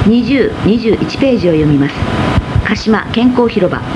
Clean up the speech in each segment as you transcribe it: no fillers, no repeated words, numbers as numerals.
20、21ページを読みます。鹿島健康広場。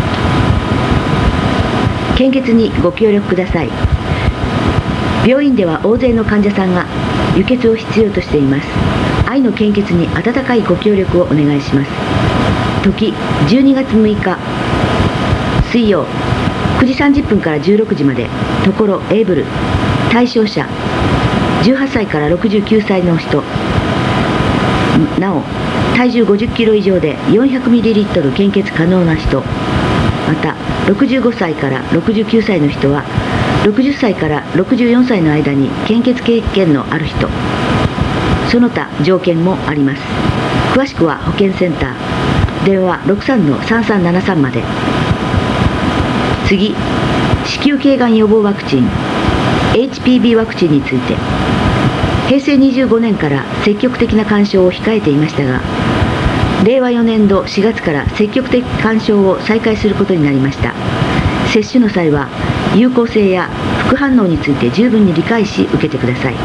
献血にご協力ください。病院では大勢の患者さんが輸血を必要としています。愛の献血に温かいご協力をお願いします。時12月6日水曜9時30分から16時まで。ところ A ブル。対象者18歳から69歳の人。なお体重50キロ以上で 400ml 献血可能な人。また65歳から69歳の人は60歳から64歳の間に献血経験のある人。その他条件もあります。詳しくは保健センター電話 63-3373 まで。次、子宮頸がん予防ワクチン HPV ワクチンについて。平成25年から積極的な勧奨を控えていましたが、令和4年度4月から積極的勧奨を再開することになりました。接種の際は有効性や副反応について十分に理解し受けてください。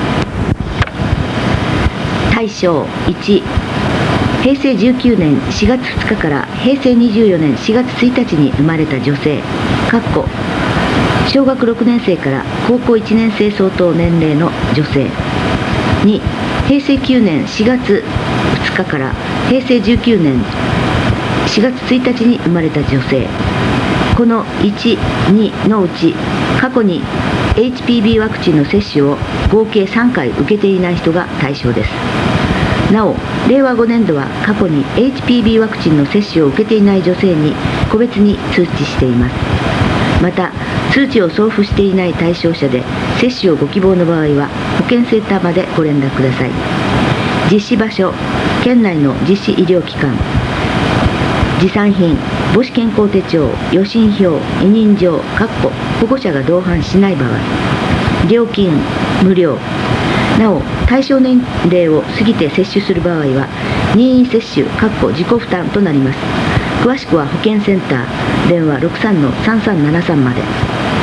対象1、平成19年4月2日から平成24年4月1日に生まれた女性小学6年生から高校1年生相当年齢の女性。2、平成9年4月2日から平成19年4月1日に生まれた女性。この1、2のうち過去に HPV ワクチンの接種を合計3回受けていない人が対象です。なお、令和5年度は過去に HPV ワクチンの接種を受けていない女性に個別に通知しています。また、通知を送付していない対象者で接種をご希望の場合は保健センターまでご連絡ください。実施場所、県内の実施医療機関。持参品、母子健康手帳、予診票、委任状保護者が同伴しない場合。料金、無料。なお、対象年齢を過ぎて接種する場合は任意接種自己負担となります。詳しくは保健センター電話 63-3373 まで。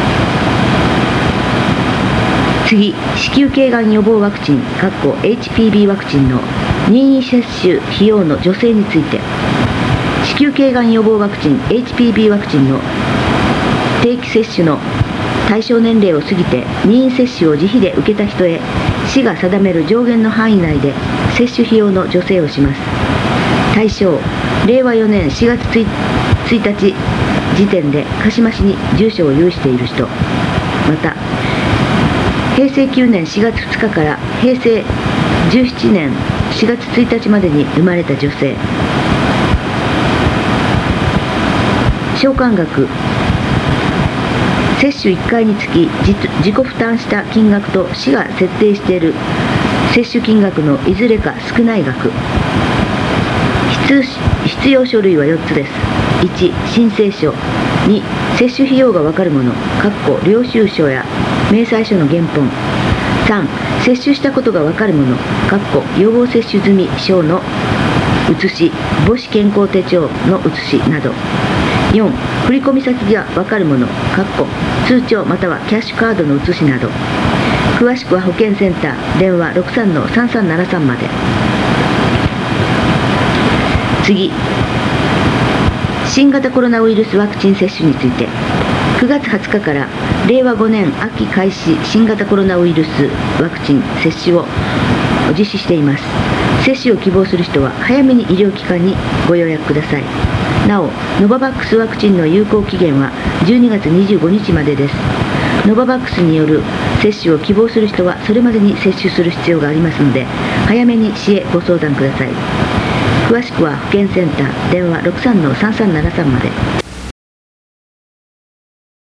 次、子宮頸がん予防ワクチンHPV ワクチンの任意接種費用の助成について。子宮頸がん予防ワクチン HPV ワクチンの定期接種の対象年齢を過ぎて任意接種を自費で受けた人へ市が定める上限の範囲内で接種費用の助成をします。対象、令和4年4月1日時点で鹿島市に住所を有している人。また、平成9年4月2日から平成17年4月1日までに生まれた女性。償還額、接種1回につき自己負担した金額と市が設定している接種金額のいずれか少ない額。必要書類は4つです。1、申請書。2、接種費用が分かるもの領収書や明細書の原本。3、接種したことが分かるもの予防接種済証の写し、母子健康手帳の写しなど。4、振込先が分かるもの通帳またはキャッシュカードの写しなど。詳しくは保健センター電話 63-3373 まで。次、新型コロナウイルスワクチン接種について。9月20日から令和5年秋開始新型コロナウイルスワクチン接種を実施しています。接種を希望する人は早めに医療機関にご予約ください。なお、ノババックスワクチンの有効期限は12月25日までです。ノババックスによる接種を希望する人はそれまでに接種する必要がありますので、早めに市へご相談ください。詳しくは保健センター電話 63-3373 まで。